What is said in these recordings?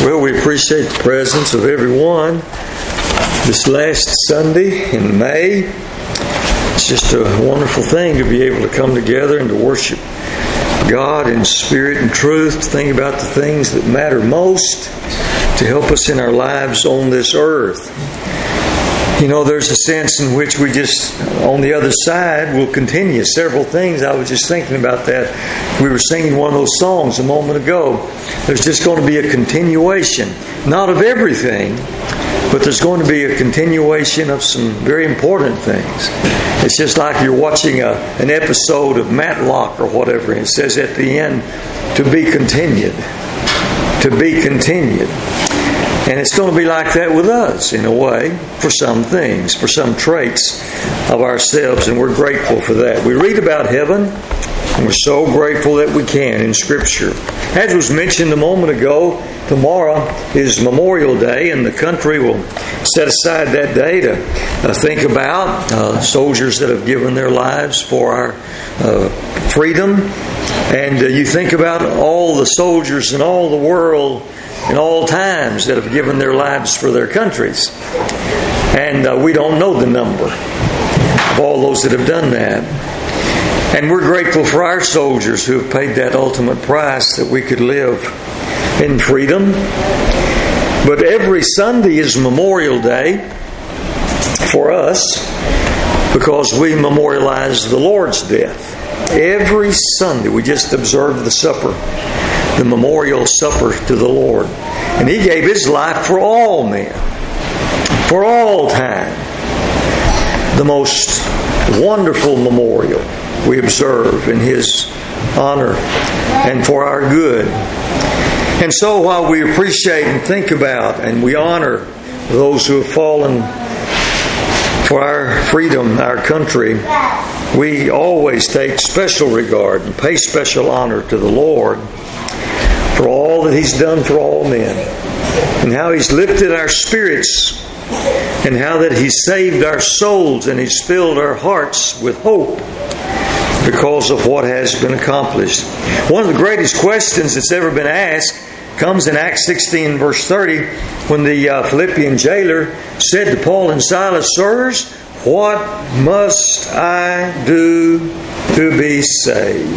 Well, we appreciate the presence of everyone this last Sunday in May. It's just a wonderful thing to be able to come together and to worship God in spirit and truth, to think about the things that matter most, to help us in our lives on this earth. You know, there's a sense in which we just, on the other side, will continue several things. I was just thinking about that. We were singing one of those songs a moment ago. There's just going to be a continuation, not of everything, but there's going to be a continuation of some very important things. It's just like you're watching an episode of Matlock or whatever, and it says at the end, to be continued. To be continued. And it's going to be like that with us, in a way, for some things, for some traits of ourselves, and we're grateful for that. We read about heaven, and we're so grateful that we can in Scripture. As was mentioned a moment ago, tomorrow is Memorial Day, and the country will set aside that day to think about soldiers that have given their lives for our freedom. And you think about all the soldiers in all the world in all times that have given their lives for their countries. And we don't know the number of all those that have done that. And we're grateful for our soldiers who have paid that ultimate price that we could live in freedom. But every Sunday is Memorial Day for us because we memorialize the Lord's death. Every Sunday we just observe the supper, the memorial supper to the Lord. And He gave His life for all men, for all time. The most wonderful memorial we observe in His honor and for our good. And so while we appreciate and think about and we honor those who have fallen for our freedom, our country, we always take special regard and pay special honor to the Lord for all that He's done for all men, and how He's lifted our spirits, and how that He's saved our souls and He's filled our hearts with hope because of what has been accomplished. One of the greatest questions that's ever been asked comes in Acts 16 verse 30 when the Philippian jailer said to Paul and Silas, "Sirs, what must I do to be saved?"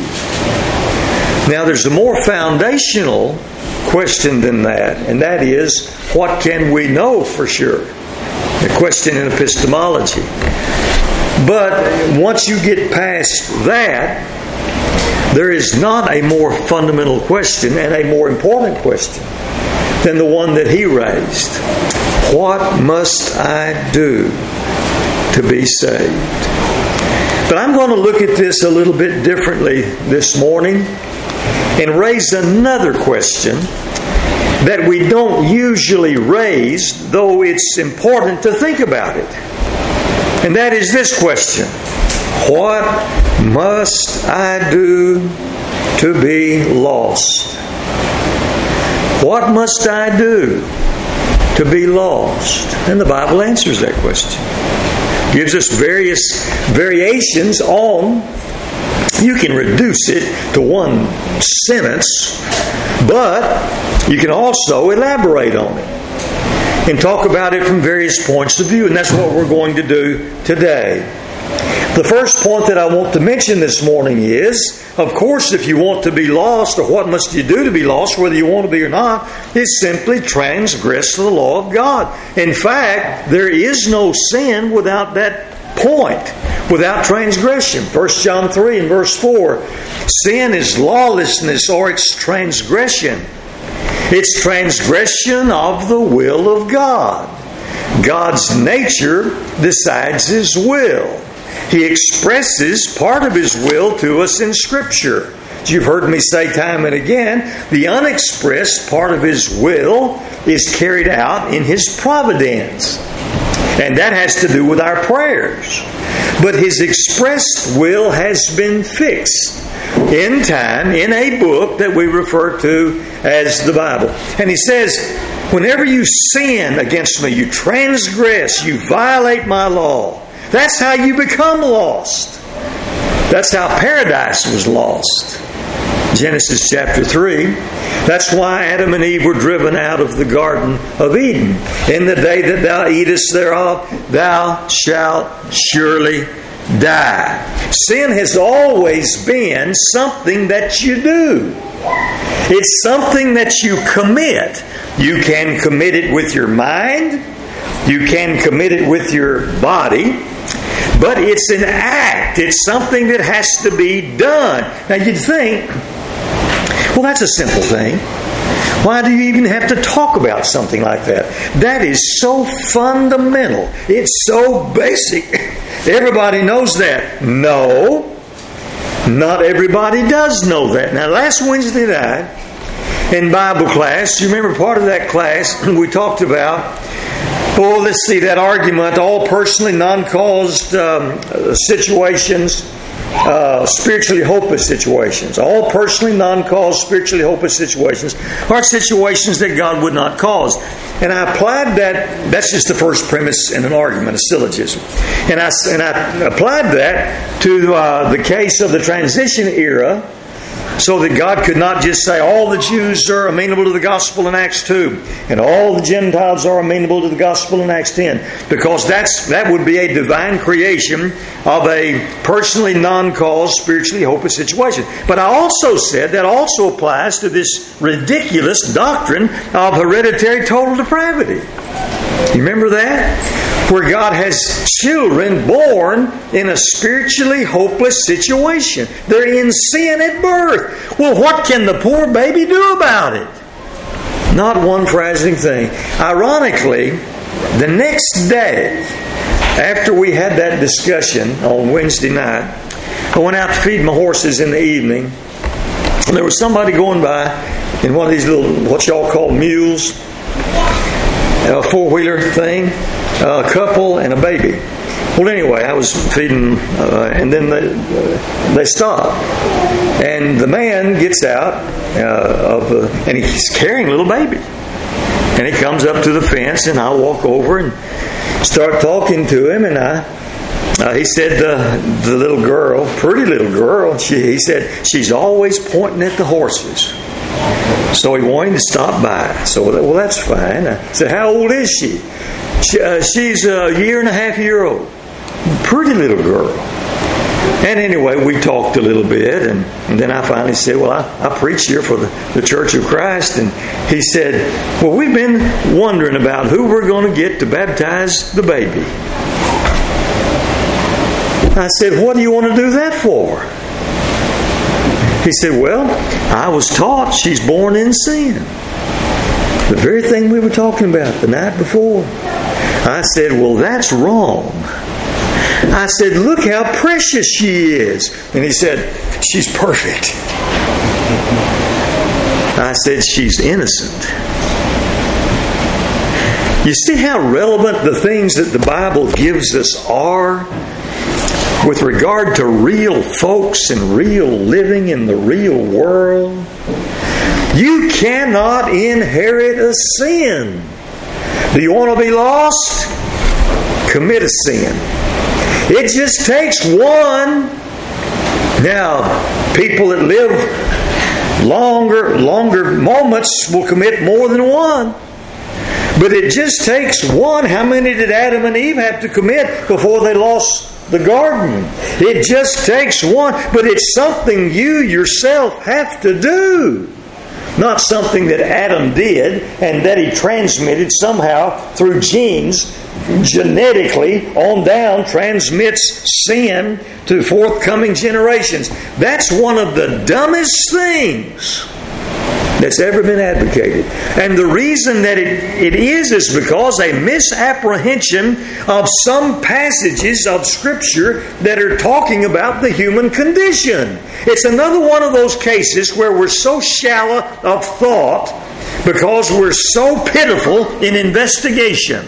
Now there's a more foundational question than that, and that is, what can we know for sure? A question in epistemology. But once you get past that, there is not a more fundamental question and a more important question than the one that he raised. What must I do to be saved? But I'm going to look at this a little bit differently this morning and raise another question that we don't usually raise, though it's important to think about it. And that is this question: what must I do to be lost? What must I do to be lost? And the Bible answers that question. Gives us various variations on. You can reduce it to one sentence, but you can also elaborate on it and talk about it from various points of view, and that's what we're going to do today. The first point that I want to mention this morning is, of course, if you want to be lost, or what must you do to be lost, whether you want to be or not, is simply transgress the law of God. In fact, there is no sin without that point, without transgression. 1 John 3 and verse 4, sin is lawlessness, or it's transgression. It's transgression of the will of God. God's nature decides His will. He expresses part of His will to us in Scripture. As you've heard me say time and again, the unexpressed part of His will is carried out in His providence. And that has to do with our prayers. But His expressed will has been fixed in time in a book that we refer to as the Bible. And He says, whenever you sin against me, you transgress, you violate my law. That's how you become lost. That's how paradise was lost. Genesis chapter 3. That's why Adam and Eve were driven out of the Garden of Eden. In the day that thou eatest thereof, thou shalt surely die. Sin has always been something that you do. It's something that you commit. You can commit it with your mind. You can commit it with your body. But it's an act. It's something that has to be done. Now you'd think, well, that's a simple thing. Why do you even have to talk about something like that? That is so fundamental. It's so basic. Everybody knows that. No, not everybody does know that. Now, last Wednesday night in Bible class, you remember part of that class we talked about, that argument, all personally non-caused situations, spiritually hopeless situations. All personally non-caused, spiritually hopeless situations are situations that God would not cause. And I applied that. That's just the first premise in an argument, a syllogism. And I applied that to the case of the transition era, so that God could not just say all the Jews are amenable to the gospel in Acts 2 and all the Gentiles are amenable to the gospel in Acts 10, because that would be a divine creation of a personally non-caused, spiritually hopeless situation. But I also said that also applies to this ridiculous doctrine of hereditary total depravity. You remember that? Where God has children born in a spiritually hopeless situation. They're in sin at birth. Well, what can the poor baby do about it? Not one frazzling thing. Ironically, the next day, after we had that discussion on Wednesday night, I went out to feed my horses in the evening, and there was somebody going by in one of these little, what y'all call mules, a four-wheeler thing, a couple and a baby. Well, anyway, I was feeding, and then they stopped. And the man gets out, and he's carrying a little baby. And he comes up to the fence, and I walk over and start talking to him. And he said, the little girl, pretty little girl, he said, she's always pointing at the horses. So he wanted to stop by. So, well, that's fine. I said, how old is she? She's a year and a half year old. Pretty little girl. And anyway, we talked a little bit, and then I finally said, well, I preach here for the Church of Christ. And he said, well, we've been wondering about who we're going to get to baptize the baby. I said, what do you want to do that for? He said, well, I was taught she's born in sin. The very thing we were talking about the night before. I said, well, that's wrong. I said, look how precious she is. And he said, she's perfect. I said, she's innocent. You see how relevant the things that the Bible gives us are with regard to real folks and real living in the real world? You cannot inherit a sin. Do you want to be lost? Commit a sin. It just takes one. Now, people that live longer moments will commit more than one. But it just takes one. How many did Adam and Eve have to commit before they lost the garden? It just takes one. But it's something you yourself have to do. Not something that Adam did and that he transmitted somehow through genes, genetically on down, transmits sin to forthcoming generations. That's one of the dumbest things that's ever been advocated. And the reason that it is because a misapprehension of some passages of Scripture that are talking about the human condition. It's another one of those cases where we're so shallow of thought because we're so pitiful in investigation.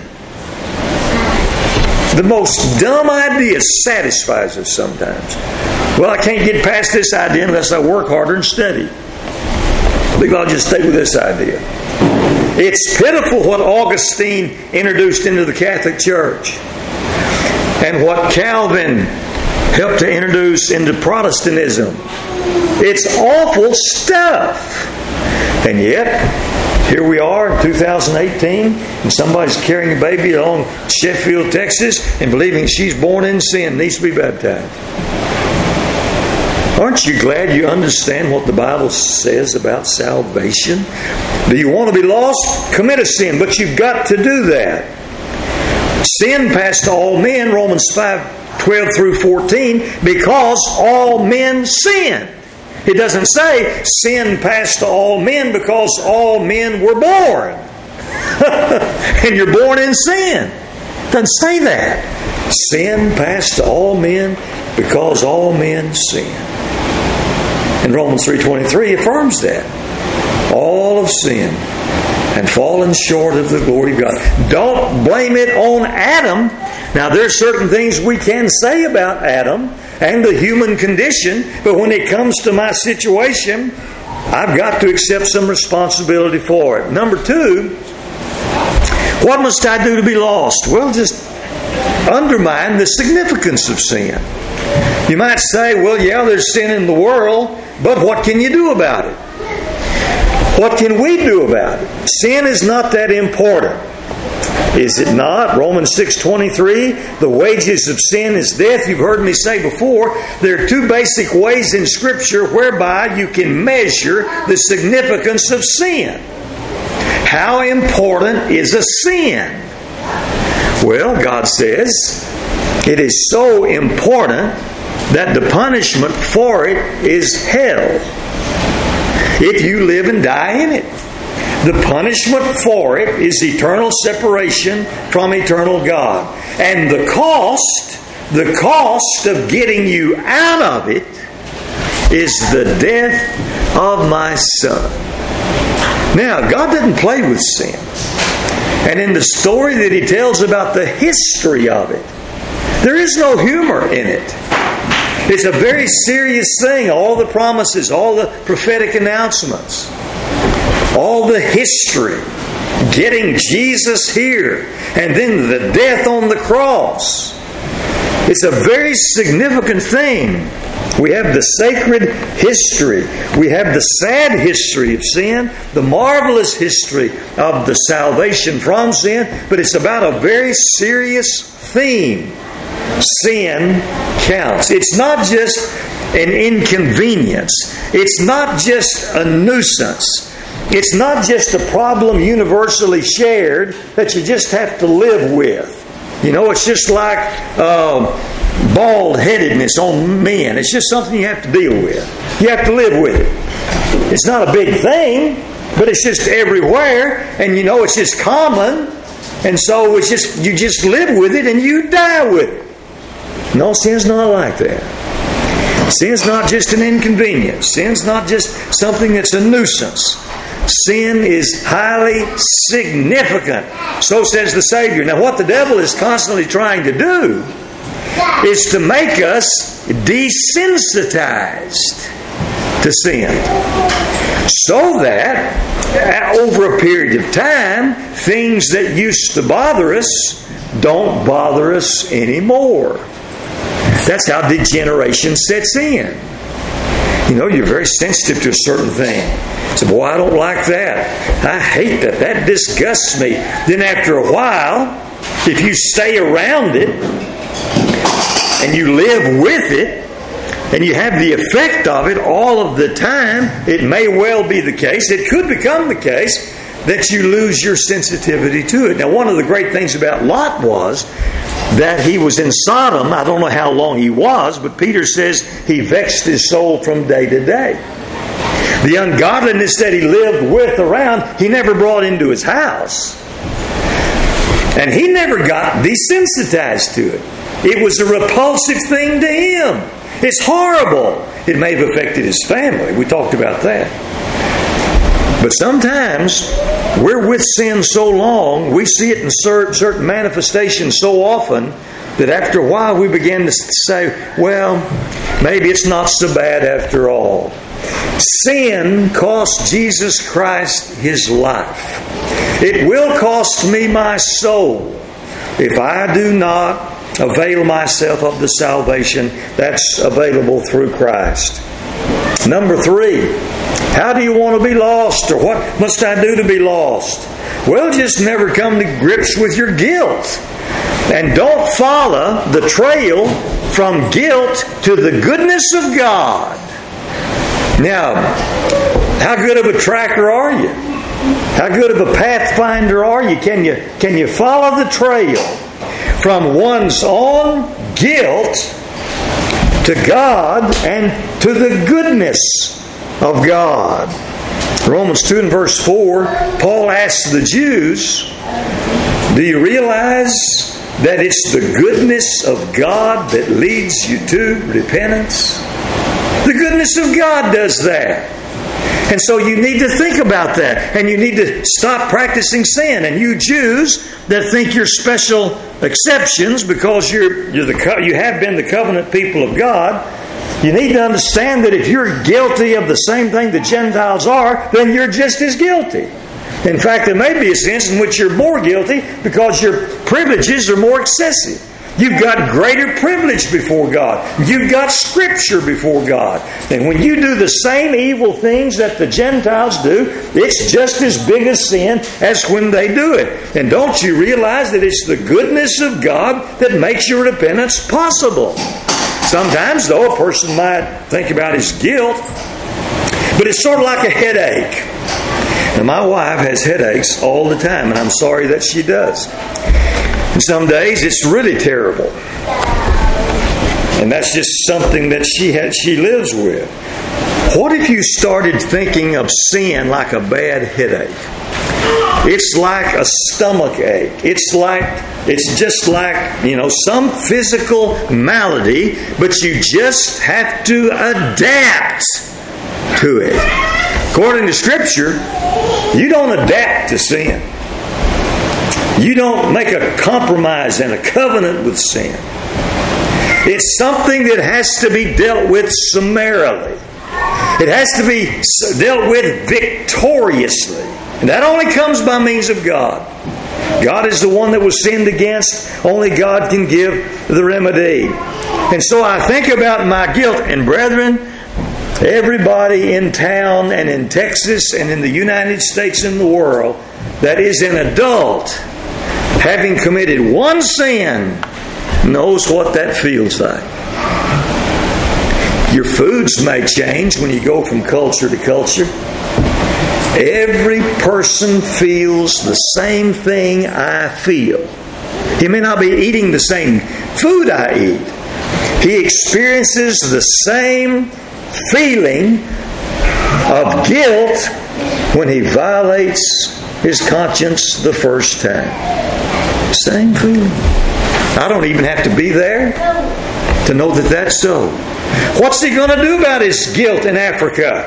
The most dumb idea satisfies us sometimes. Well, I can't get past this idea unless I work harder and study. I think I'll just stay with this idea. It's pitiful what Augustine introduced into the Catholic Church and what Calvin helped to introduce into Protestantism It's awful stuff. And yet, here we are in 2018, and somebody's carrying a baby along Sheffield, Texas, and believing she's born in sin, needs to be baptized. Aren't you glad you understand what the Bible says about salvation? Do you want to be lost? Commit a sin, but you've got to do that. Sin passed to all men, Romans 5:12 through 14, because all men sinned. It doesn't say sin passed to all men because all men were born. And you're born in sin. It doesn't say that. Sin passed to all men because all men sinned. And Romans 3:23 affirms that. All have sinned and fallen short of the glory of God. Don't blame it on Adam. Now, there are certain things we can say about Adam and the human condition, but when it comes to my situation, I've got to accept some responsibility for it. Number two, what must I do to be lost? Well, just undermine the significance of sin. You might say, well, yeah, there's sin in the world, but what can you do about it? What can we do about it? Sin is not that important. Is it not? Romans 6:23, the wages of sin is death. You've heard me say before, there are two basic ways in Scripture whereby you can measure the significance of sin. How important is a sin? Well, God says it is so important that the punishment for it is hell. If you live and die in it. The punishment for it is eternal separation from eternal God. And the cost of getting you out of it is the death of my Son. Now, God doesn't play with sin. And in the story that He tells about the history of it, there is no humor in it. It's a very serious thing. All the promises, all the prophetic announcements, all the history, getting Jesus here, and then the death on the cross. It's a very significant thing. We have the sacred history. We have the sad history of sin, the marvelous history of the salvation from sin, but it's about a very serious theme. Sin counts. It's not just an inconvenience. It's not just a nuisance. It's not just a problem universally shared that you just have to live with. You know, it's just like bald-headedness on men. It's just something you have to deal with. You have to live with it. It's not a big thing, but it's just everywhere. And you know, it's just common. And so it's just you just live with it and you die with it. No, sin's not like that. Sin's not just an inconvenience. Sin's not just something that's a nuisance. Sin is highly significant. So says the Savior. Now, what the devil is constantly trying to do is to make us desensitized to sin. So that, over a period of time, things that used to bother us don't bother us anymore. That's how degeneration sets in. You know, you're very sensitive to a certain thing. So, boy, I don't like that. I hate that. That disgusts me. Then after a while, if you stay around it and you live with it and you have the effect of it all of the time, it may well be the case, it could become the case, that you lose your sensitivity to it. Now, one of the great things about Lot was that he was in Sodom. I don't know how long he was, but Peter says he vexed his soul from day to day. The ungodliness that he lived with around, he never brought into his house. And he never got desensitized to it. It was a repulsive thing to him. It's horrible. It may have affected his family. We talked about that. But sometimes we're with sin so long, we see it in certain manifestations so often, that after a while we begin to say, well, maybe it's not so bad after all. Sin cost Jesus Christ His life. It will cost me my soul if I do not avail myself of the salvation that's available through Christ. Number 3, how do you want to be lost, or what must I do to be lost? Well, just never come to grips with your guilt. And don't follow the trail from guilt to the goodness of God. Now, how good of a tracker are you? How good of a pathfinder are you? Can you follow the trail from one's own guilt to God and to the goodness of God? Romans 2 and verse 4, Paul asks the Jews, do you realize that it's the goodness of God that leads you to repentance? The goodness of God does that. And so you need to think about that. And you need to stop practicing sin. And you Jews that think you're special exceptions because you have been the covenant people of God, you need to understand that if you're guilty of the same thing the Gentiles are, then you're just as guilty. In fact, there may be a sense in which you're more guilty because your privileges are more excessive. You've got greater privilege before God. You've got Scripture before God. And when you do the same evil things that the Gentiles do, it's just as big a sin as when they do it. And don't you realize that it's the goodness of God that makes your repentance possible? Sometimes, though, a person might think about his guilt, but it's sort of like a headache. Now, my wife has headaches all the time, and I'm sorry that she does. And some days it's really terrible. And that's just something that she lives with. What if you started thinking of sin like a bad headache? It's like a stomach ache. It's just like, some physical malady, but you just have to adapt to it. According to Scripture, you don't adapt to sin. You don't make a compromise and a covenant with sin. It's something that has to be dealt with summarily. It has to be dealt with victoriously. And that only comes by means of God. God is the one that was sinned against. Only God can give the remedy. And so I think about my guilt. And brethren, everybody in town and in Texas and in the United States and the world that is an adult, having committed one sin, knows what that feels like. Your foods may change when you go from culture to culture. Every person feels the same thing I feel. He may not be eating the same food I eat. He experiences the same feeling of guilt when he violates his conscience the first time. Same feeling. I don't even have to be there to know that that's so. What's he going to do about his guilt in Africa,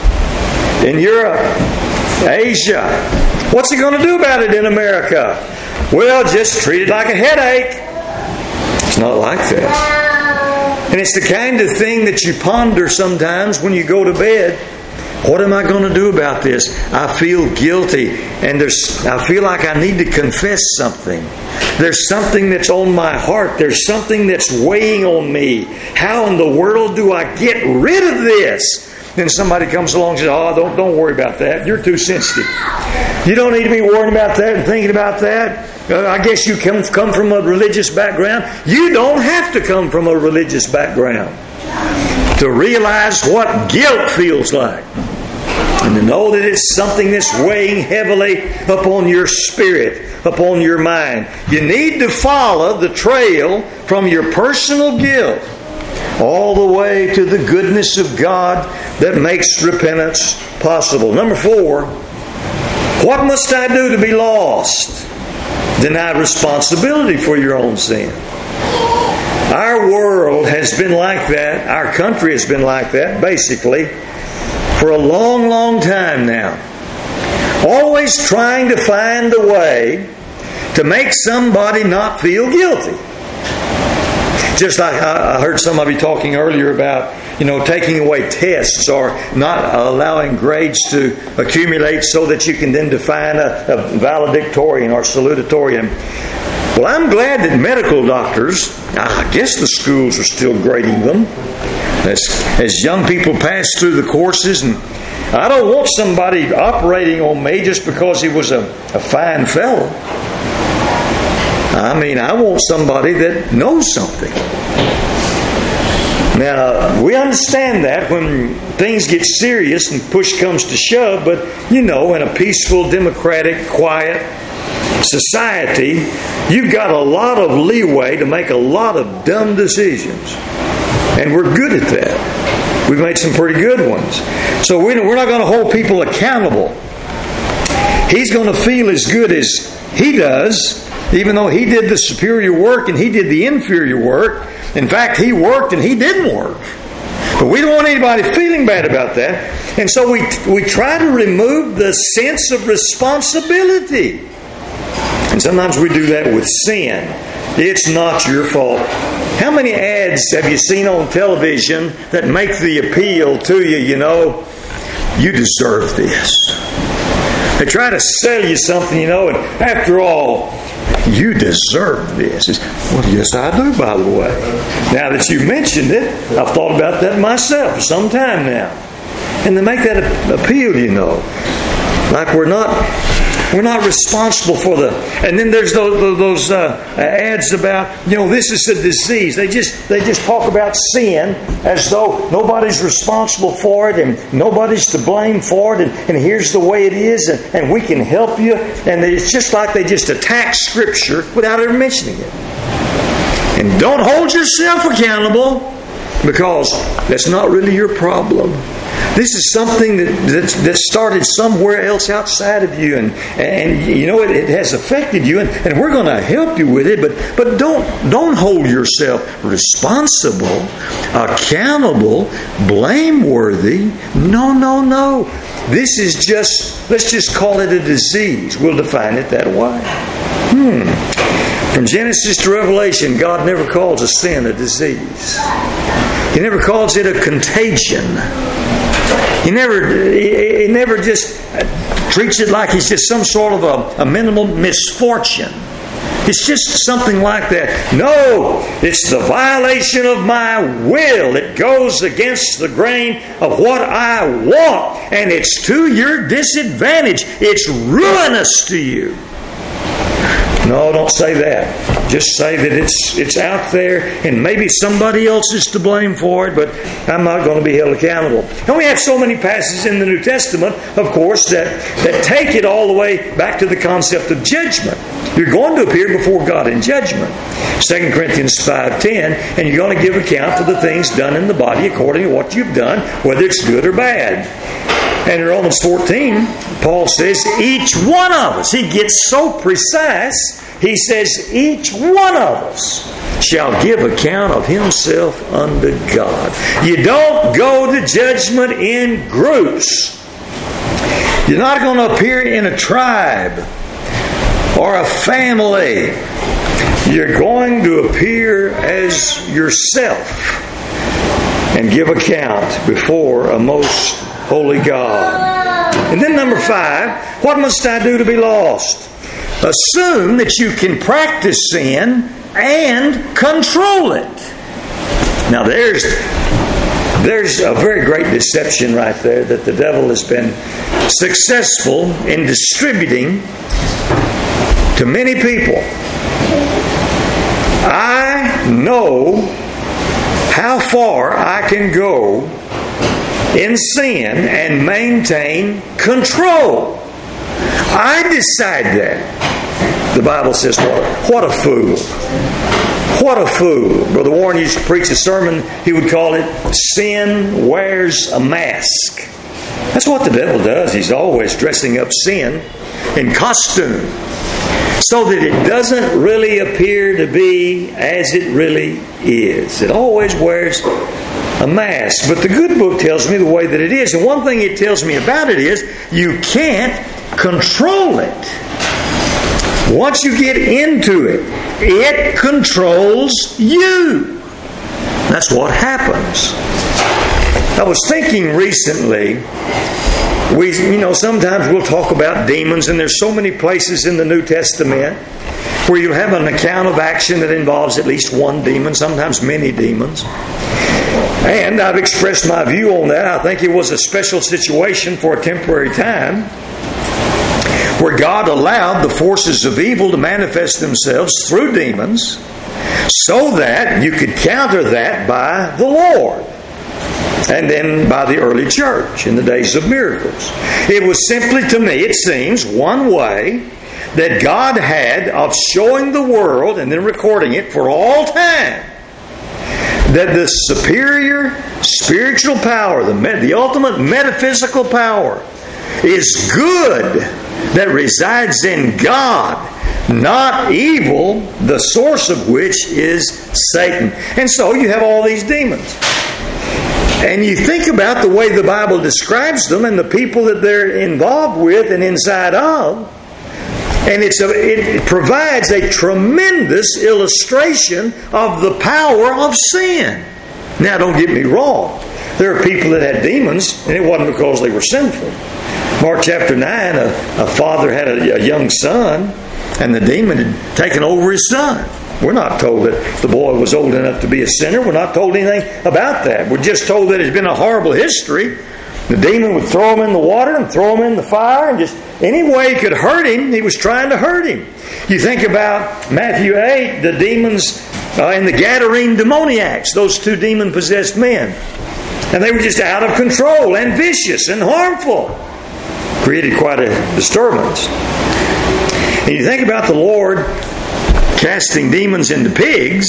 in Europe, Asia? What's he going to do about it in America? Well, just treat it like a headache. It's not like that. And it's the kind of thing that you ponder sometimes when you go to bed. What am I going to do about this? I feel guilty, and I feel like I need to confess something. There's something that's on my heart. There's something that's weighing on me. How in the world do I get rid of this? Then somebody comes along and says, "Oh, don't worry about that. You're too sensitive. You don't need to be worrying about that and thinking about that. I guess you come from a religious background." You don't have to come from a religious background to realize what guilt feels like. And to know that it's something that's weighing heavily upon your spirit, upon your mind. You need to follow the trail from your personal guilt all the way to the goodness of God that makes repentance possible. Number 4, what must I do to be lost? Deny responsibility for your own sin. Our world has been like that. Our country has been like that, basically, for a long, long time now. Always trying to find a way to make somebody not feel guilty. Just like I heard somebody talking earlier about, taking away tests or not allowing grades to accumulate so that you can then define a valedictorian or salutatorian. Well, I'm glad that medical doctors, I guess the schools are still grading them as young people pass through the courses. And I don't want somebody operating on me just because he was a fine fellow. I mean, I want somebody that knows something. Now, we understand that when things get serious and push comes to shove, but, in a peaceful, democratic, quiet society, you've got a lot of leeway to make a lot of dumb decisions. And we're good at that. We've made some pretty good ones. So we're not going to hold people accountable. He's going to feel as good as he does, even though he did the superior work and he did the inferior work. In fact, he worked and he didn't work. But we don't want anybody feeling bad about that. And so we try to remove the sense of responsibility. And sometimes we do that with sin. It's not your fault. How many ads have you seen on television that make the appeal to you, you deserve this? They try to sell you something, and after all, you deserve this. Well, yes, I do, by the way. Now that you mentioned it, I've thought about that myself for some time now. And they make that appeal, like we're not responsible for the. And then there's those ads about, this is a disease. They just talk about sin as though nobody's responsible for it and nobody's to blame for it. And here's the way it is, and we can help you. And it's just like they just attack Scripture without ever mentioning it. And don't hold yourself accountable, because that's not really your problem. This is something that started somewhere else outside of you, and it has affected you, and we're going to help you with it. But don't hold yourself responsible, accountable, blameworthy. No. This is let's just call it a disease. We'll define it that way. From Genesis to Revelation, God never calls a sin a disease. He never calls it a contagion. He never just treats it like it's just some sort of a minimal misfortune. It's just something like that. No, it's the violation of my will. It goes against the grain of what I want, and it's to your disadvantage. It's ruinous to you. No, don't say that. Just say that it's out there and maybe somebody else is to blame for it, but I'm not going to be held accountable. And we have so many passages in the New Testament, of course, that take it all the way back to the concept of judgment. You're going to appear before God in judgment. 2 Corinthians 5:10, and you're going to give account for the things done in the body according to what you've done, whether it's good or bad. And in Romans 14, Paul says, each one of us, he gets so precise, he says, each one of us shall give account of himself unto God. You don't go to judgment in groups. You're not going to appear in a tribe or a family. You're going to appear as yourself and give account before a most holy God. And then number 5, what must I do to be lost? Assume that you can practice sin and control it. Now there's a very great deception right there that the devil has been successful in distributing to many people. I know how far I can go in sin and maintain control. I decide that. The Bible says, what a fool. What a fool. Brother Warren used to preach a sermon, he would call it, Sin Wears a Mask. That's what the devil does. He's always dressing up sin in costume so that it doesn't really appear to be as it really is. It always wears a mask. But the good book tells me the way that it is. And one thing it tells me about it is you can't control it. Once you get into it, it controls you. That's what happens. I was thinking recently, sometimes we'll talk about demons, and there's so many places in the New Testament where you'll have an account of action that involves at least one demon, sometimes many demons. And I've expressed my view on that. I think it was a special situation for a temporary time where God allowed the forces of evil to manifest themselves through demons so that you could counter that by the Lord. And then by the early church in the days of miracles. It was simply, to me, it seems, one way that God had of showing the world and then recording it for all time that the superior spiritual power, the ultimate metaphysical power, is good that resides in God, not evil, the source of which is Satan. And so you have all these demons. And you think about the way the Bible describes them and the people that they're involved with and inside of, and it provides a tremendous illustration of the power of sin. Now, don't get me wrong. There are people that had demons, and it wasn't because they were sinful. Mark chapter 9, a father had a young son, and the demon had taken over his son. We're not told that the boy was old enough to be a sinner. We're not told anything about that. We're just told that it's been a horrible history. The demon would throw him in the water and throw him in the fire, and just any way he could hurt him, he was trying to hurt him. You think about Matthew 8, the demons and the Gadarene demoniacs, those two demon-possessed men. And they were just out of control and vicious and harmful. Created quite a disturbance. And you think about the Lord casting demons into pigs,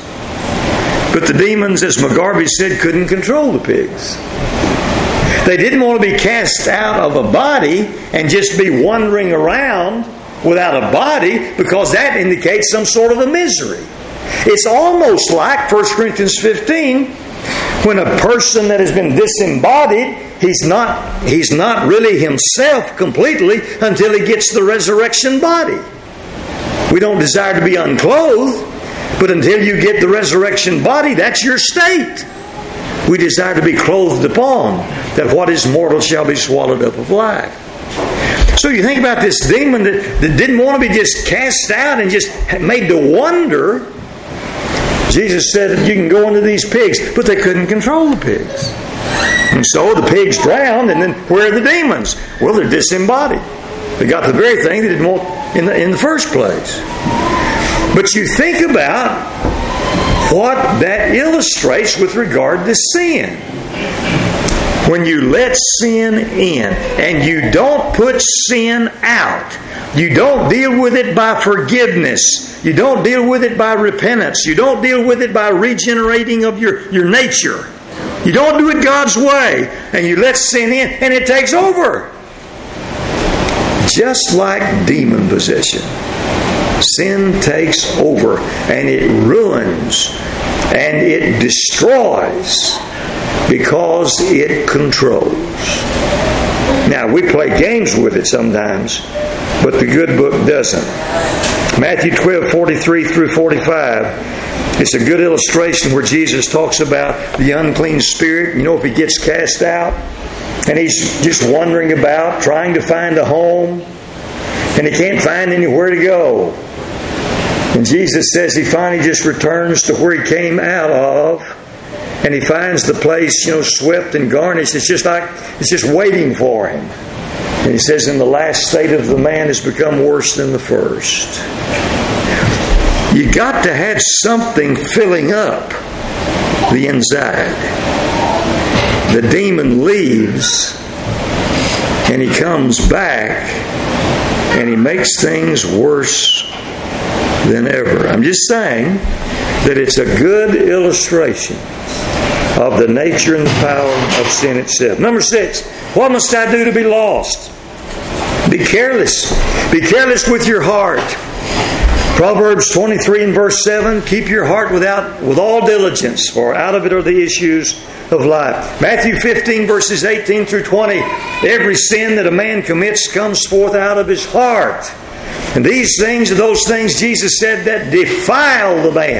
but the demons, as McGarvey said, couldn't control the pigs. They didn't want to be cast out of a body and just be wandering around without a body, because that indicates some sort of a misery. It's almost like 1 Corinthians 15, when a person that has been disembodied, he's not really himself completely until he gets the resurrection body. We don't desire to be unclothed, but until you get the resurrection body, that's your state. We desire to be clothed upon, that what is mortal shall be swallowed up of life. So you think about this demon that didn't want to be just cast out and just made to wonder. Jesus said, you can go into these pigs, but they couldn't control the pigs. And so the pigs drowned, and then where are the demons? Well, they're disembodied. They got the very thing they didn't want in the first place. But you think about what that illustrates with regard to sin. When you let sin in and you don't put sin out, you don't deal with it by forgiveness, you don't deal with it by repentance, you don't deal with it by regenerating of your nature, you don't do it God's way, and you let sin in and it takes over. Just like demon possession, sin takes over and it ruins and it destroys because it controls. Now, we play games with it sometimes, but the good book doesn't. Matthew 12:43 through 45. It's a good illustration where Jesus talks about the unclean spirit. You know, if he gets cast out and he's just wandering about trying to find a home and he can't find anywhere to go. And Jesus says he finally just returns to where he came out of, and he finds the place, swept and garnished. It's just waiting for him. And he says, and the last state of the man has become worse than the first. You got to have something filling up the inside. The demon leaves, and he comes back, and he makes things worse than ever. I'm just saying that it's a good illustration of the nature and the power of sin itself. Number 6, what must I do to be lost? Be careless. Be careless with your heart. Proverbs 23 and verse 7, keep your heart with all diligence, for out of it are the issues of life. Matthew 15 verses 18 through 20, every sin that a man commits comes forth out of his heart. And these things are those things Jesus said that defile the man.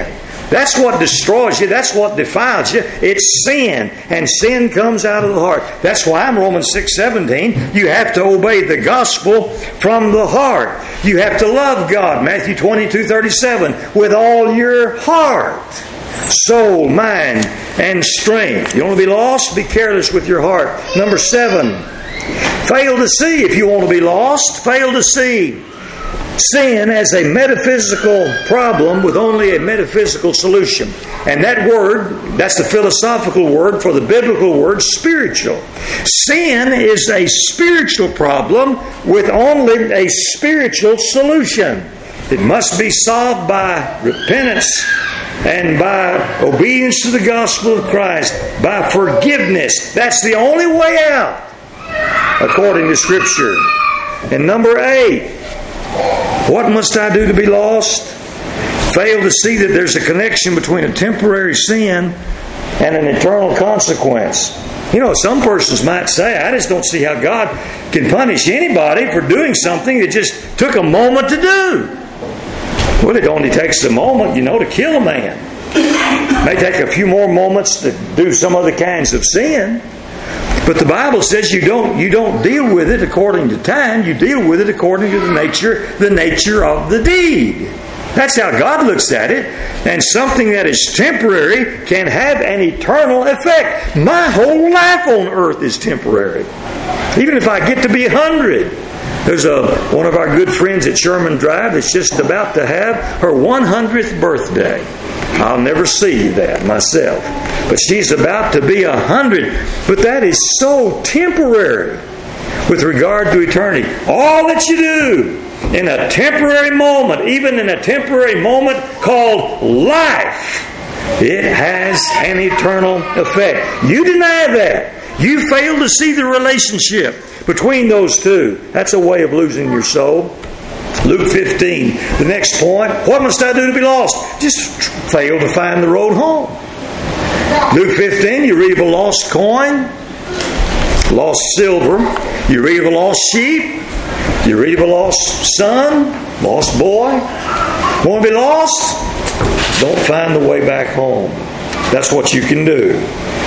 That's what destroys you. That's what defiles you. It's sin. And sin comes out of the heart. That's why in Romans 6:17, you have to obey the gospel from the heart. You have to love God, Matthew 22:37, with all your heart, soul, mind, and strength. You want to be lost? Be careless with your heart. Number 7, fail to see. If you want to be lost, fail to see sin as a metaphysical problem with only a metaphysical solution. And that word, that's the philosophical word for the biblical word spiritual. Sin is a spiritual problem with only a spiritual solution. It must be solved by repentance and by obedience to the gospel of Christ, by forgiveness. That's the only way out, according to Scripture. And number 8, what must I do to be lost? Fail to see that there's a connection between a temporary sin and an eternal consequence. You know, some persons might say, I just don't see how God can punish anybody for doing something that just took a moment to do. Well, it only takes a moment, to kill a man. It may take a few more moments to do some other kinds of sin. But the Bible says you don't deal with it according to time. You deal with it according to the nature of the deed. That's how God looks at it. And something that is temporary can have an eternal effect. My whole life on earth is temporary. Even if I get to be 100. There's one of our good friends at Sherman Drive that's just about to have her 100th birthday. I'll never see that myself. But she's about to be 100. But that is so temporary with regard to eternity. All that you do in a temporary moment, even in a temporary moment called life, it has an eternal effect. You deny that. You fail to see the relationship between those two. That's a way of losing your soul. Luke 15, the next point. What must I do to be lost? Just fail to find the road home. Luke 15, you read of a lost coin, lost silver. You read of a lost sheep. You read of a lost son, lost boy. Want to be lost? Don't find the way back home. That's what you can do.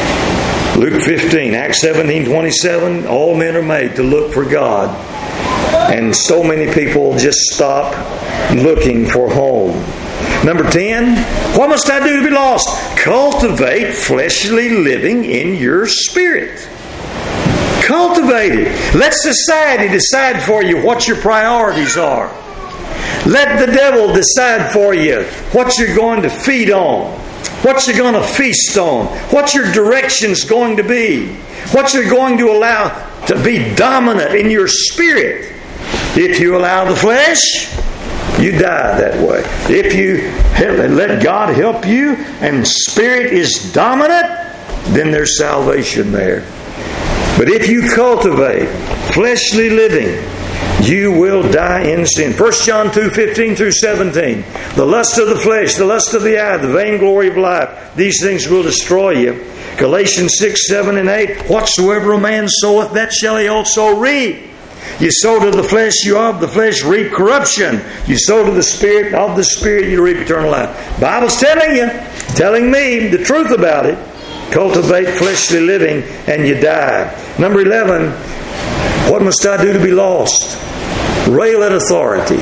Luke 15, Acts 17:27, all men are made to look for God. And so many people just stop looking for home. Number 10, what must I do to be lost? Cultivate fleshly living in your spirit. Cultivate it. Let society decide for you what your priorities are. Let the devil decide for you what you're going to feed on, what you're going to feast on, what your direction's going to be, what you're going to allow to be dominant in your spirit. If you allow the flesh, you die that way. If you let God help you and spirit is dominant, then there's salvation there. But if you cultivate fleshly living, you will die in sin. 1 John 2:15-17. The lust of the flesh, the lust of the eye, the vainglory of life, these things will destroy you. Galatians 6:7-8. Whatsoever a man soweth, that shall he also reap. You sow to the flesh, you of the flesh reap corruption. You sow to the Spirit, of the Spirit you reap eternal life. Bible's telling you, telling me the truth about it. Cultivate fleshly living and you die. Number 11, what must I do to be lost? Rail at authority.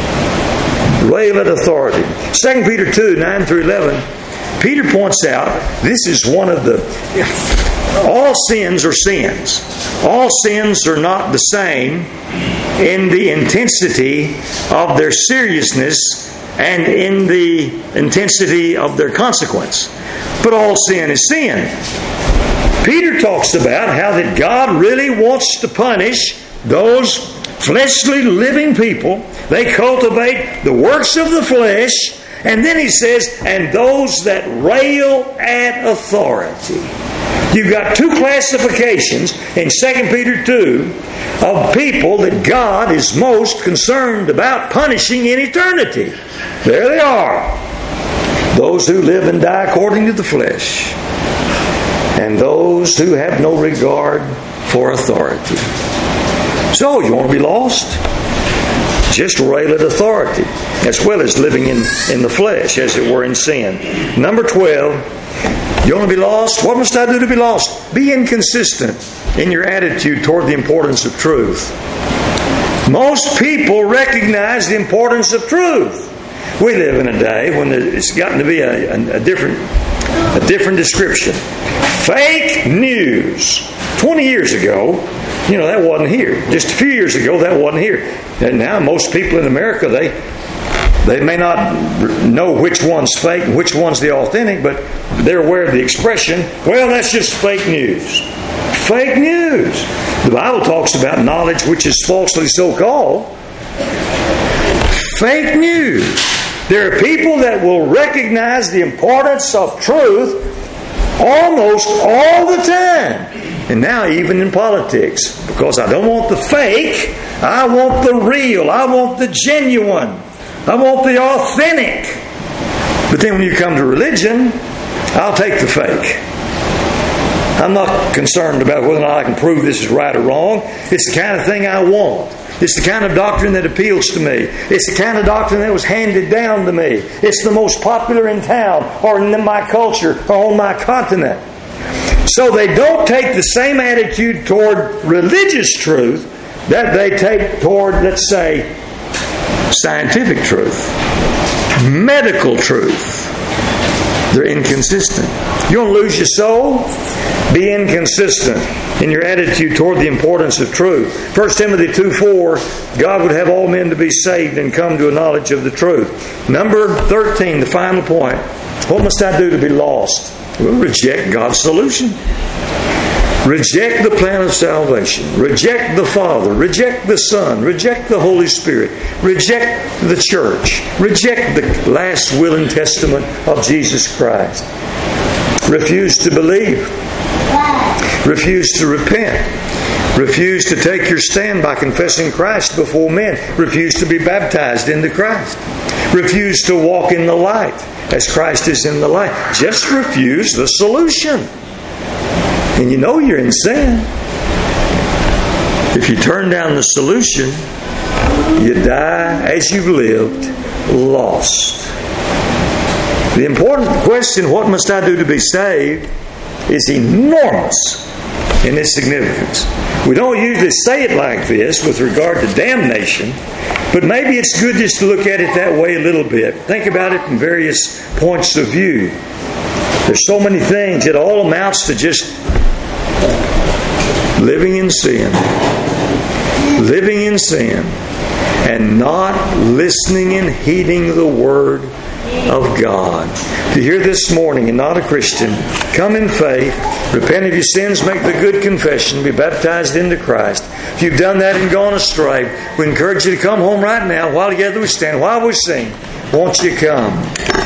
Rail at authority. 2 Peter 2:9-11, Peter points out this is one of the... All sins are sins. All sins are not the same in the intensity of their seriousness and in the intensity of their consequence. But all sin is sin. Peter talks about how that God really wants to punish those fleshly living people. They cultivate the works of the flesh. And then he says, and those that rail at authority. You've got two classifications in 2 Peter 2 of people that God is most concerned about punishing in eternity. There they are. Those who live and die according to the flesh. And those who have no regard for authority. So, you want to be lost? just rail at authority, as well as living in the flesh, as it were, in sin. Number 12, you want to be lost? What must I do to be lost? Be inconsistent in your attitude toward the importance of truth. Most people recognize the importance of truth. We live in a day when it's gotten to be a different description. Fake news. 20 years ago, that wasn't here. Just a few years ago, that wasn't here. And now most people in America, they may not know which one's fake and which one's the authentic, but they're aware of the expression, well, that's just fake news. Fake news. The Bible talks about knowledge which is falsely so called. Fake news. There are people that will recognize the importance of truth almost all the time. And now even in politics. Because I don't want the fake. I want the real. I want the genuine. I want the authentic. But then when you come to religion, I'll take the fake. I'm not concerned about whether or not I can prove this is right or wrong. It's the kind of thing I want. It's the kind of doctrine that appeals to me. It's the kind of doctrine that was handed down to me. It's the most popular in town or in my culture or on my continent. So they don't take the same attitude toward religious truth that they take toward, let's say, scientific truth, medical truth. They're inconsistent. You want to lose your soul? Be inconsistent in your attitude toward the importance of truth. 1 Timothy 2:4, God would have all men to be saved and come to a knowledge of the truth. Number 13, the final point. What must I do to be lost? Well, reject God's solution. Reject the plan of salvation. Reject the Father. Reject the Son. Reject the Holy Spirit. Reject the church. Reject the last will and testament of Jesus Christ. Refuse to believe. Refuse to repent. Refuse to take your stand by confessing Christ before men. Refuse to be baptized into Christ. Refuse to walk in the light as Christ is in the light. Just refuse the solution. And you know you're in sin. If you turn down the solution, you die as you've lived, lost. The important question, what must I do to be saved, is enormous in its significance. We don't usually say it like this with regard to damnation, but maybe it's good just to look at it that way a little bit. Think about it from various points of view. There's so many things. It all amounts to just living in sin. Living in sin. And not listening and heeding the Word of God. If you're here this morning and not a Christian, come in faith, repent of your sins, make the good confession, be baptized into Christ. If you've done that and gone astray, we encourage you to come home right now. While together we stand, while we sing, won't you come?